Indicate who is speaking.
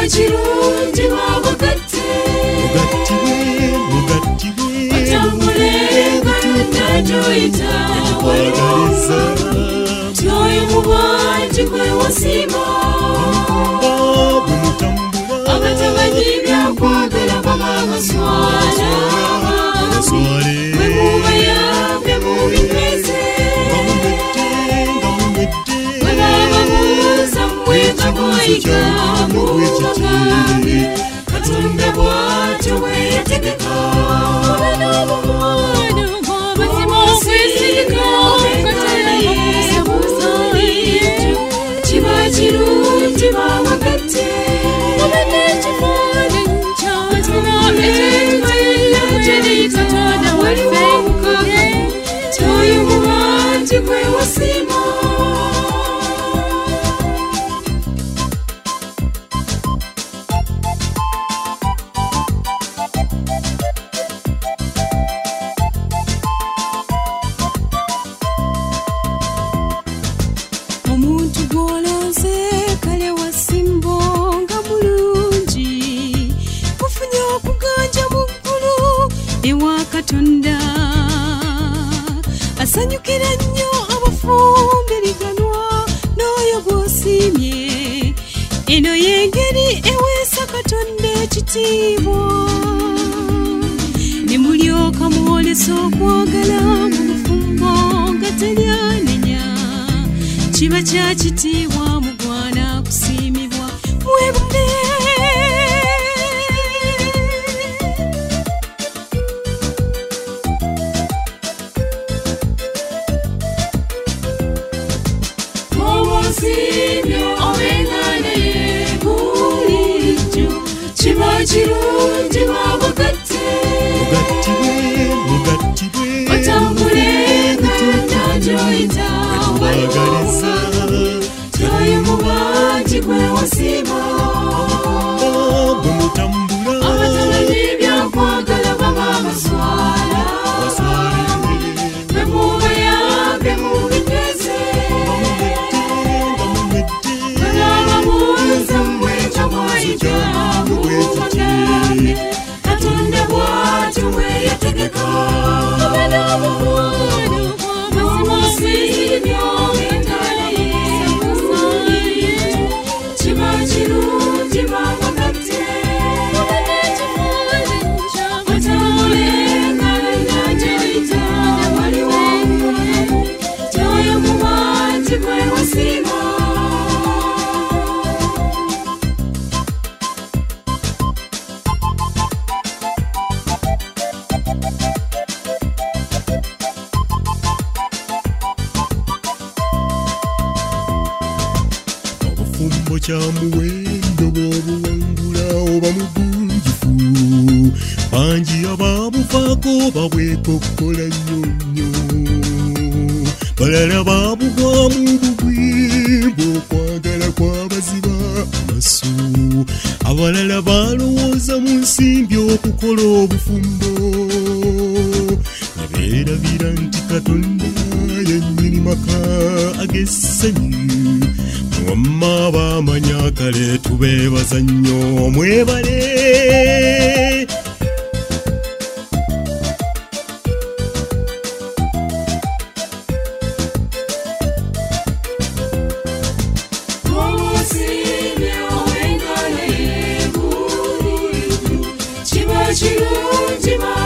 Speaker 1: kirungi wabagatte otambule Katonda gy'oyita tyoyo mu bwangi gwe wasiima abatamanyi byakwagala baba baswala bwe mubayambe mu binyweze bwe bababuuza mmweka mwayiga mubagambe Katonda bw'atyo bwe yategeka kiba kirungi bawagatte waliwo omukaga tyoyo mu bangi gwe wasiima
Speaker 2: omuntu gw'olonze kale wasimbo nga mulungi kufunye okuganja mu ggulu ewa Katonda asanyukira nnyo abafumbiriganwa n'oyo gw'osiimye eno y'engeri eweesa Katonda ekitiibwa ne mulyoka muwolesa okwagala mu bufumbo nga teryanenya kiba kya kitiibwa mugwana kusiimibwa mwebale
Speaker 1: omusiimye obengane bulijjo kiba kirungi bawagatte otambule Katonda gy'oyita tyoyo mu bangi gwe wasiima abatamanyi byakwagala baba baswala bwe mubayambe mu binyweze bwe bababuuza mmweka mwayiga mubagambe Katonda bw'atyo bwe yategeka kiba kirungi bawagatte otambule Katonda gy'oyita waliwo tyoyo mu bangi gwe wasiima
Speaker 3: obufumbo kya muwendo bw'obuwangula oba mugunjufu bangi ababufaako babwekokkola nnyo balala babugwamu bugwimba okwagala kwabaziba amaso abalala balowooza mu nsimbi okukola obufumbo ne beerabira nti Katonda yennyini maka ag'essanyu wamma bamanya kale tubeebaza nnyo mwebale
Speaker 1: omusiimye obengane bulijjo kiba kirungi